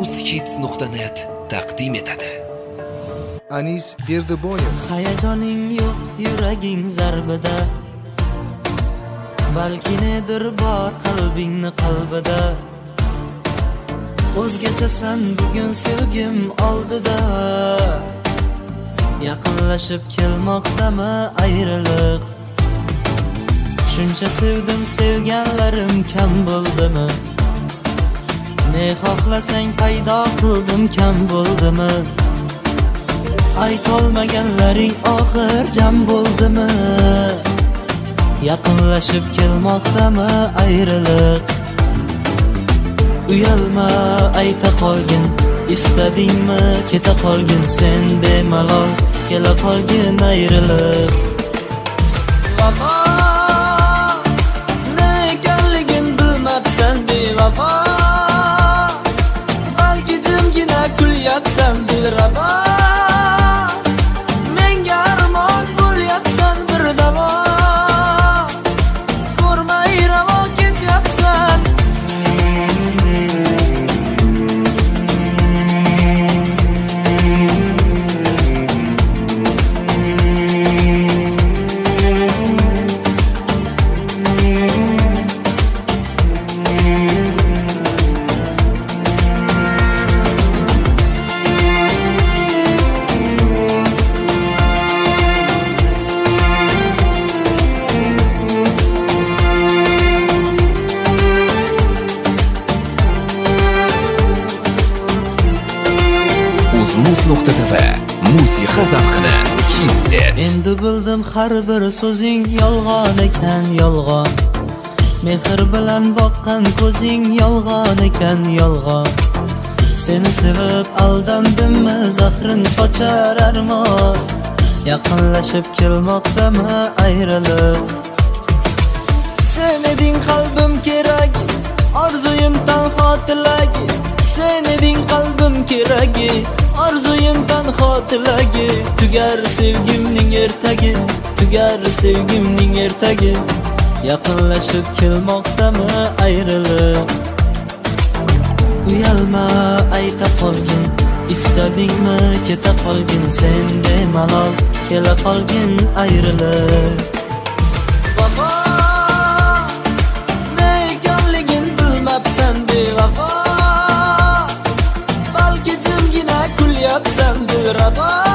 muzhits.net taqdim etadi. Anis Berdiboyev. Hayajoning yo'q yuraging zarbida, balki nedir bor qalbingni qalbida. O'zgachasan bugun sevgim oldida, yaqinlashib kelmoqdami ayriliq? Shuncha sevdim, sevganlarim kam bo'ldimi? Ne xohlasang paydo qildim, kam bo'ldimi? Aytolmaganlaring oxir jam bo'ldimi? Yaqinlashib kelmoqdami ayriliq? Uyalma, ayta qolgin, istadingmi keta qolgin, sen bemalol kela qolgin ayriliq. Vafo ne ekanligin bilmabsan bevafo, balki jimgina kulyapsan dilrabo. Menga armon bo'lyapsan bir davo, ko'rmay ravo ketyapsan. Muz.tv musiqa zavqini his et. Endi bildim har bir so'zing yolg'on ekan, yolg'on. Mehr bilan boqqan ko'zing yolg'on ekan, yolg'on. Seni sevib aldandimmi, zahrin sochar armon. Yaqinlashib kelmoqdami ayriliq? Sen eding qalbim kerak, orzuyim tanho tilak. Sen eding qalbim kerak, orzuyim tanho tilagi. Tugar sevgimning ertagi, tugar sevgimning ertagi. Yaqinlashib kelmoqdami ayriliq? Uyalma, ayta qolgin, istadingmi keta qolgin, sen bemalol kela qolgin ayriliq. Vafo ne ekanligin bilmabsan bevafo, balki jimgina kulyapsan dilrabo.